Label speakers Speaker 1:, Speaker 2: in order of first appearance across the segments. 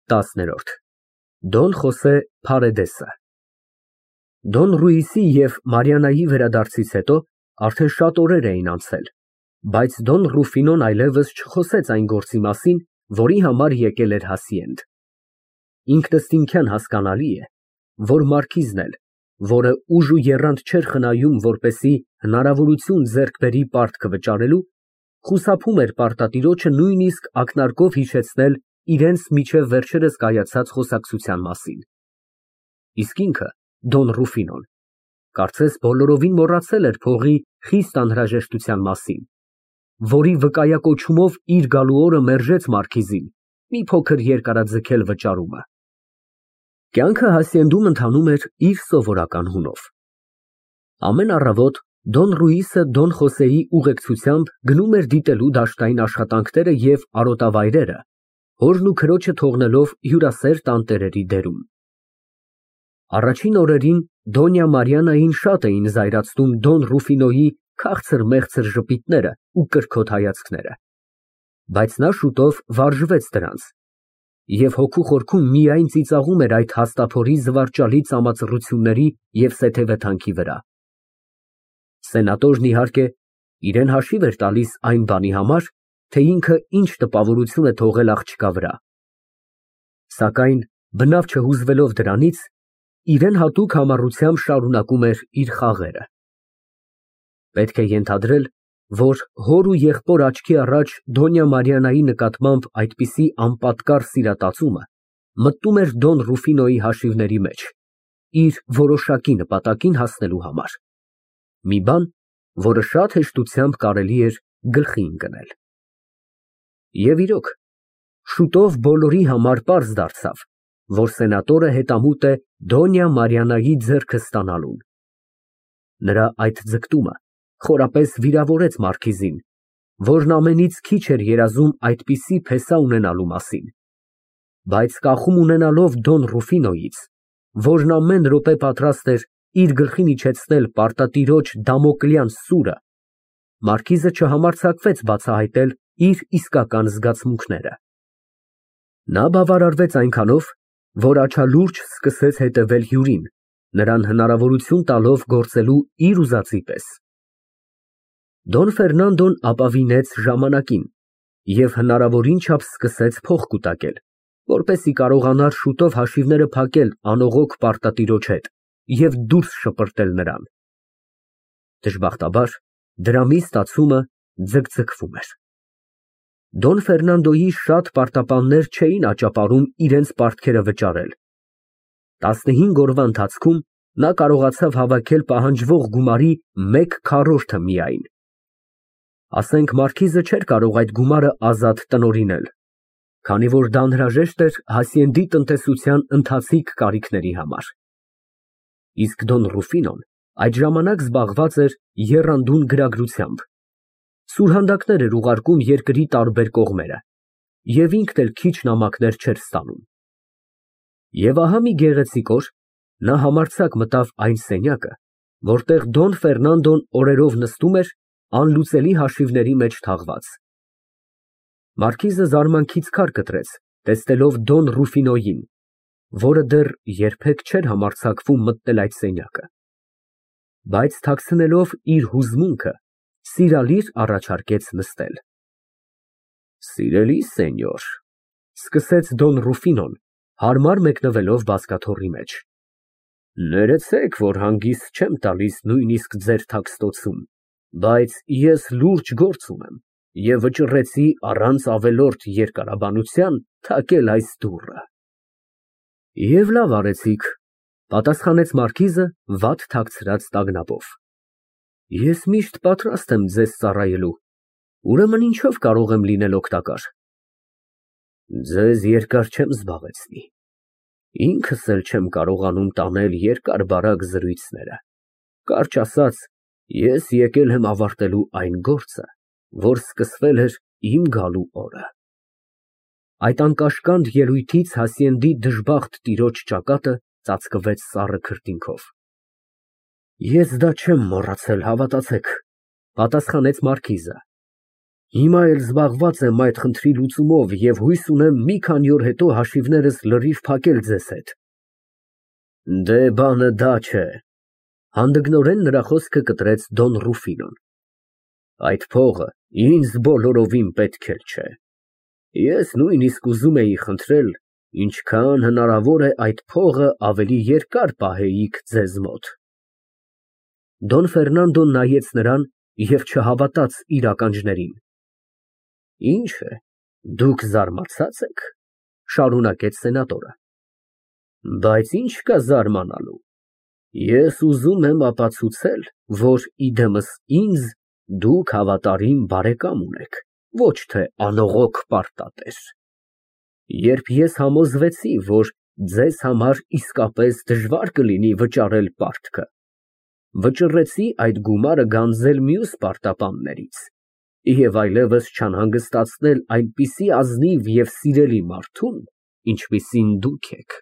Speaker 1: 10 Դոն Խոսե Փարեդեսը Դոն Ռուիսի և Մարիաննայի վերադարձից հետո արդեն շատ օրեր էին անցել, բայց Դոն Ռուֆինոն այլևս չխոսեց այն գործի մասին, որի համար եկել էր Հասիենդ։ Ինքնըստինքյան հասկանալի է, որ մարքիզն էլ, որը ուժ ու եռանդ չէր խնայում, որպեսզի հնարավորություն ձեռք բերի պարտքը վճարելու, խուսափում էր պարտատիրոջը նույնիսկ ակնարկով հիշեցնել իրենց միջև վերջերս կայացած խոսակցության մասին։ Իսկ ինքը, Դոն Ռուֆինոն, կարծես բոլորովին մոռացել էր փողի խիստ անհրաժեշտության մասին, որի վկայակոչումով իր գալու օրը մերժեց մարքիզին մի փոքր երկարաձգել վճարումը։ Կյանքը Հասիենդում ընթանում էր իր սովորական հունով։ Ամեն առավոտ Դոն Ռուիսը Դոն Խոսեի ուղեկցությամբ գնում էր դիտելու դաշտային աշխատանքները և արոտավայրերը, հորն ու քրոջը թողնելով հյուրասեր տանտերերի դերում։ Առաջին օրերին Դոնյա Մարիաննային շատ էին զայրացնում Դոն Ռուֆինոյի քաղցր֊մեղցր ժպիտները ու կրքոտ հայացքները, բայց նա շուտով վարժվեց դրանց և հոգու խորքում միայն ծիծաղում էր այդ հաստափորի զվարճալի ծամածռությունների և սեթևեթանքի վրա։ Սենատորն, իհարկե, իրեն հաշիվ էր տալիս այն բանի համար, թե ինքը ինչ տպավորություն է թողել աղջկա վրա, սակայն բնավ չհուզվելով դրանից, իրեն հատուկ համառությամբ շարունակում էր իր խաղերը։ Պետք է ենթադրել, որ հոր ու եղբոր աչքի առաջ Դոնյա Մարիաննայի նկատմամբ այդպիսի անպատկառ սիրատացումը մտնում էր Դոն Ռուֆինոյի հաշիվների մեջ, իր որոշակի նպատակին հասնելու համար, մի բան, որը շատ հեշտությամբ կարելի էր գլխի ընկնել։ Եվ իրոք, շուտով բոլորի համար պարզ դարձավ, որ սենատորը հետամուտ է Դոնյա Մարիաննայի ձեռքը ստանալուն։ Նրա այդ ձգտումը խորապես վիրավորեց մարքիզին, որն ամենից քիչ էր երազում այդպիսի փեսա ունենալու մասին, բայց կախում ունենալով Դոն Ռուֆինոյից, որն ամեն րոպե պատրաստ էր իր գլխին իջեցնել պարտատիրոջ դամոկլյան սուրը, մարքիզը չհամարձակվեց բացահայտել իր իսկական զգացմունքները։ Նա բավարարվեց այնքանով, որ աչալուրջ սկսեց հետևել հյուրին, նրան հնարավորություն տալով գործելու իր ուզածի պես։ Դոն Ֆերնանդոն ապավինեց ժամանակին և հնարավորին չափ սկսեց փող կուտակել, որպեսզի կարողանար շուտով հաշիվները փակել անողոք պարտատիրոջ հետ և դուրս շպրտել նրան։ Դժբախտաբար, դրամի ստացումը ձգձգվում էր։ Դոն Ֆերնանդոյի շատ պարտապաններ չէին աճապարում իրենց պարտքերը վճարել։ 15 օրվա ընթացքում նա կարողացավ հավաքել պահանջվող գումարի 1/4-ը միայն։ Ասենք մարքիզը չէր կարող այդ գումարը ազատ տնօրինել, քանի որ դա անհրաժեշտ էր Հասիենդի տնտեսության ընթացիկ կարիքների համար։ Իսկ Դոն Ռուֆինոն այդ ժամանակ զբաղված էր եռանդուն գրագրությամբ, սուրհանդակներ էր ուղարկում երկրի տարբեր կողմերը և ինքն էլ քիչ նամակներ չէր ստանում։ Եվ ահա մի գեղեցիկ օր նա համարձակ մտավ այն սենյակը, որտեղ Դոն Ֆերնանդոն օրերով նստում էր անլուծելի հաշիվների մեջ թաղված։ Մարքիզը զարմանքից քար կտրեց, տեսնելով Դոն Ռուֆինոյին, որը դեռ երբեք չէր համարձակվում մտնել այդ սենյակը, բայց թաքցնելով իր հուզմունքը, սիրալիր առաջարկեց նստել։ Սիրելի սենյոր, սկսեց Դոն Ռուֆինոն, հարմար մեկնվելով բազկաթոռի մեջ, ներեցեք, որ հանգիստ չեմ տալիս նույնիսկ ձեր թաքստոցում, բայց ես լուրջ գործ ունեմ և վճռեցի առանց ավելորդ երկարաբանության թակել այս դուռը։ Եվ լավ արեցիք, պատասխանեց մարքիզը վատ թաքցրած տագնապով։ Ես միշտ պատրաստ եմ ձեզ ծառայելու, ուրեմն ինչով կարող եմ լինել օգտակար։ Ձեզ երկար չեմ զբաղեցնի, ինքս էլ չեմ կարողանում տանել երկար֊բարակ զրույցները, կարճ ասած, ես եկել եմ ավարտելու այն գործը, որ սկսվել էր իմ գալու օրը։ Այդ անկաշկանդ ելույթից Հասիենդի դժբախտ տիրոջ ճակատը ծածկվեց սառը քրտինքով։ Ես դա չեմ մոռացել, հավատացեք, պատասխանեց մարքիզը։ Հիմա էլ զբաղված եմ այդ խնդրի լուծումով և հույս ունեմ մի քանի օր հետո հաշիվներս լրիվ փակել ձեզ հետ։ Դե բանը դա չէ։ Հանդգնորեն նրա խոսքը կտրեց Դոն Ռուֆինոն։ Այդ փողը ինձ բոլորովին պետք էլ չէ։ Ես նույնիսկ ուզում էի խնդրել, ինչքան հնարավոր է այդ փողը ավելի երկար պահեիք ձեզ մոտ։ Դոն Ֆերնանդոն նայեց նրան և չհավատաց իր ականջներին։ Ինչ է, դուք զարմացած եք, շարունակեց սենատորը։ Բայց ինչ կա զարմանալու։ Ես ուզում եմ ապացուցել, որ իդեմս ինձ դուք հավատարիմ բարեկամ ունեք, ոչ թե անողոք պարտատեր։ Երբ ես համոզվեցի, որ ձեզ համար իսկապես դժվար կլինի վճարել պարտքը, վճռեցի այդ գումարը գանձել մյուս պարտապաններից և այլևս չանհանգստացնել այնպիսի ազնիվ և սիրելի մարդուն, ինչպիսին դուք եք։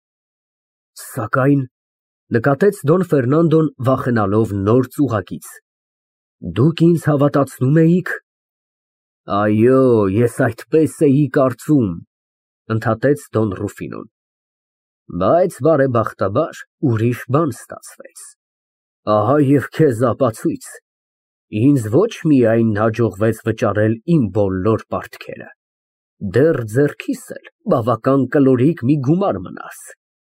Speaker 1: Սակայն, նկատեց Դոն Ֆերնանդոն վախենալով նոր ծուղակից, դուք ինձ հավատացնում էիք։ Այո, ես այդպես էի կարծում, ընդհատեց Դոն Ռուֆինոն։ Բայց բարեբախտաբար ուրիշ բան ստացվեց։ Ահա և քեզ ապացույց։ Ինձ ոչ միայն հաջողվեց վճարել իմ բոլոր պարտքերը, դեռ ձեռքիս էլ բավական կլորիկ մի գումար մնաց։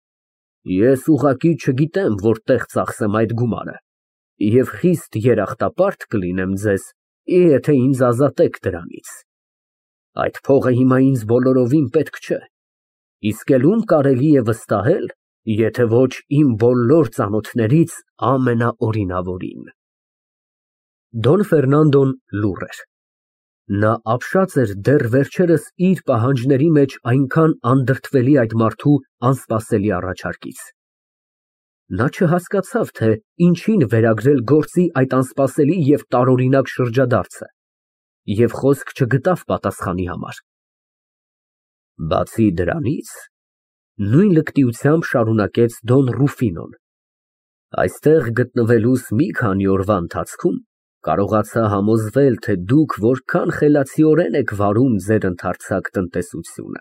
Speaker 1: Ես ուղղակի չգիտեմ որտեղ ծախսեմ այդ գումարը և խիստ երախտապարտ կլինեմ ձեզ, եթե ինձ ազատեք դրանից։ Այդ փողը հիմա ինձ բոլորովին պետք չէ, իսկ էլ ում կարելի է վստահել, եթե ոչ իմ բոլոր ծանոթներից ամենաօրինավորին։ Դոն Ֆերնանդոն լուռ էր։ Նա ապշած էր դեռ վերջերս իր պահանջների մեջ այնքան անդրդվելի այդ մարդու անսպասելի առաջարկից։ Նա չհասկացավ, թե ինչին վերագրել գործի այդ անսպասելի և տարօրինակ շրջադարձը և խոսք չգտավ պատասխանի համար։ Բացի դրանից, նույն լկտիությամբ շարունակեց Դոն Ռուֆինոն, այստեղ գտնվելուս մի քանի օրվա ընթացքում կարողացա համոզվել, թե դուք որքան խելացիորեն եք վարում ձեր ընդարձակ տնտեսությունը։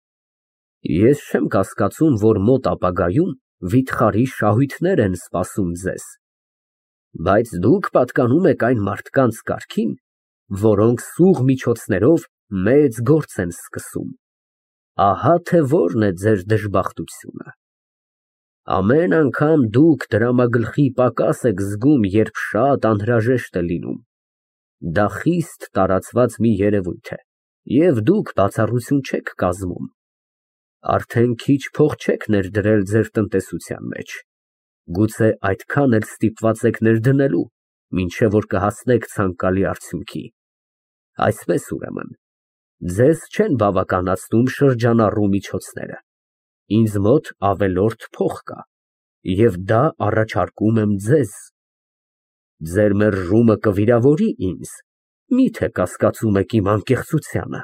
Speaker 1: Ես չեմ կասկածում, որ մոտ ապագայում վիթխարի շահույթներ են սպասում ձեզ, բայց դուք պատկանում եք այն մարդկանց կարգին, որոնք սուղ միջոցներով մեծ գործ են սկսում։ Ահա թե որն է ձեր դժբախտությունը։ Ամեն անգամ դուք դրամագլխի պակաս եք զգում, երբ շատ անհրաժեշտ է լինում։ Դա խիստ տարածված մի երևույթ է, և դուք բացառություն չեք կազմում։ Արդեն քիչ փող չեք ներդրել ձեր տնտեսության մեջ, գուցե այդքան էլ ստիպված եք ներդնելու, մինչև որ կհասնեք ցանկալի արդյունքի։ Այսպես ուրեմն, ձեզ չեն բավականացնում շրջանառու միջոցները։ Ինձ մոտ ավելորդ փող կա, և դա առաջարկում եմ ձեզ։ Ձեր մերժումը կվիրավորի ինձ, մի՞թե կասկածում եք իմ անկեղծությանը։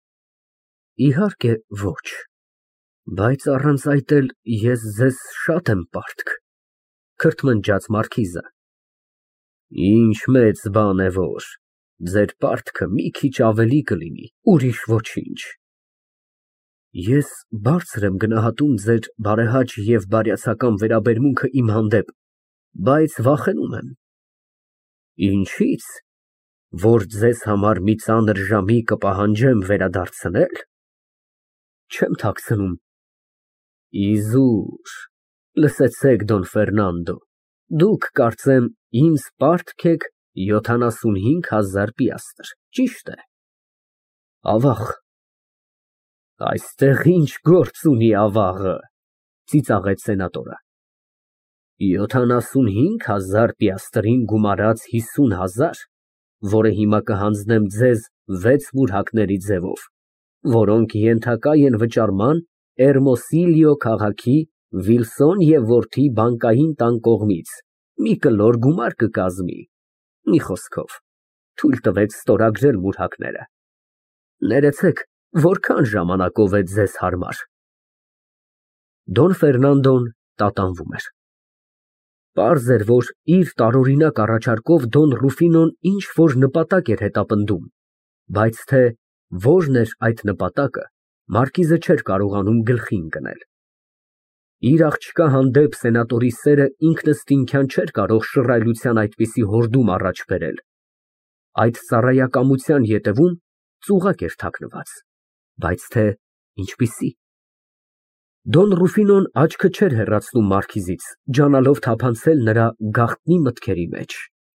Speaker 1: Իհարկե ոչ, բայց առանց այդ էլ ես ձեզ շատ եմ պարտք, քրթմնջաց մարքիզը։ Ինչ մեծ բան է, որ ձեր պարտքը մի քիչ ավելի կլինի, ուրիշ ոչինչ։ Ես բարձր եմ գնահատում ձեր բարեհաճ և բարյացակամ վերաբերմունքը իմ հանդեպ, բայց վախենում եմ։ Ինչի՞ց, որ ձեզ համար մի ծանր ժամի կպահանջեմ վերադարձնել։ Չեմ թաքցնում։ Իզուր, լսեցեք, Դոն Ֆերնանդո, դուք կարծեմ ինձ պարտք եք 75,000 պիաստր, ճի՞շտ է։ Ավաղ։ Այստեղ ինչ գործ ունի ավաղը, ծիծաղեց սենատորը։ 75,000 պիաստրին գումարած 50,000, որը հիմա կհանձնեմ ձեզ 6 մուրհակների ձևով, որոնք ենթակա են վճարման Էրմոսիլիո քաղաքի Վիլսոն և որդի բանկային տան կողմից, մի կլոր գումար կկազմի։ Մի խոսքով, թույլ տվեք ստորագրել մուրհակները։ Ներեցեք, որքան ժամանակով է ձեզ հարմար։ Դոն Ֆերնանդոն տատանվում էր։ Պարզ էր, որ իր տարօրինակ առաջարկով Դոն Ռուֆինոն ինչ֊որ նպատակ էր հետապնդում, Բայց թե որն էր այդ նպատակը, մարկիզը չէր կարողանում գլխի ընկնել։ Իր աղջկա հանդեպ սենատորի սերը ինքնըստինքյան չէր կարող շռայլության այդպիսի հորդում առաջ բերել։ Այդ ծառայակամության ետևում ծուղակ էր թաքնված, բայց թե ինչպիսի։ Դոն Ռուֆինոն աչքը չէր հեռացնում մարքիզից, ջանալով թափանցել նրա գաղտնի մտքերի մեջ։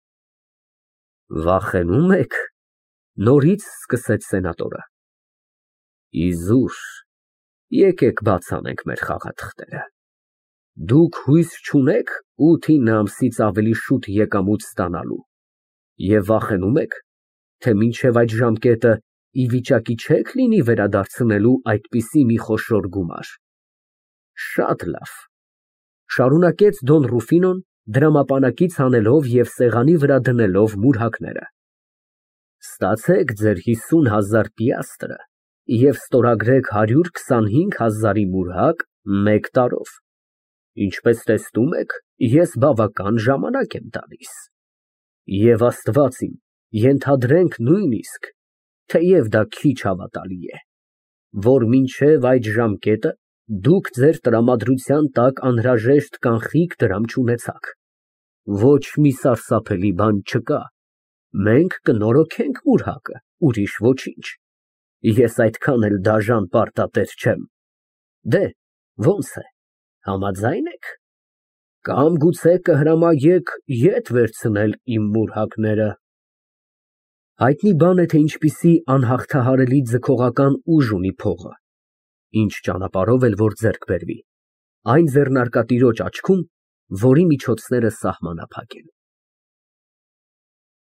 Speaker 1: Վախենու՞մ եք, նորից սկսեց սենատորը։ Իզուր, եկեք բաց անենք մեր խաղաթղթերը։ Դուք հույս չունեք 8-9 ամսից ավելի շուտ եկամուտ ստանալու և վախենում եք, թե մինչև այդ ժամկետը ի վիճակի չեք լինի վերադարձնելու այդպիսի մի խոշոր գումար։ Շատ լավ, շարունակեց Դոն Ռուֆինոն, դրամապանակից հանելով և սեղանի վրա դնելով մուրհակները։ Ստացեք ձեր 50,000 պիաստրը և ստորագրեք 125,000-ի մուրհակ 1 տարով։ Ինչպես տեսնում եք, ես բավական ժամանակ եմ տալիս։ Եվ Աստված իմ, ենթադրենք նույնիսկ, թեև դա քիչ հավատալի է, որ մինչև այդ ժամկետը դուք ձեր տրամադրության տակ անհրաժեշտ կանխիկ դրամ չունեցաք։ Ոչ մի սարսափելի բան չկա։ Մենք կնորոգենք մուրհակը, ուրիշ ոչինչ։ Ես այդքան էլ դաժան պարտատեր չեմ։ Դե, ո՞նց է, համաձայն եք։ Կամ գուցե կհրամայեք ետ վերցնել իմ մուրհակները։ Հայտնի բան է, թե ինչպիսի անհաղթահարելի ձգողական ուժ ունի փողը, ինչ ճանապարհով էլ որ ձեռք բերվի, այն ձեռնարկատիրոջ աչքում, որի միջոցները սահմանափակ են։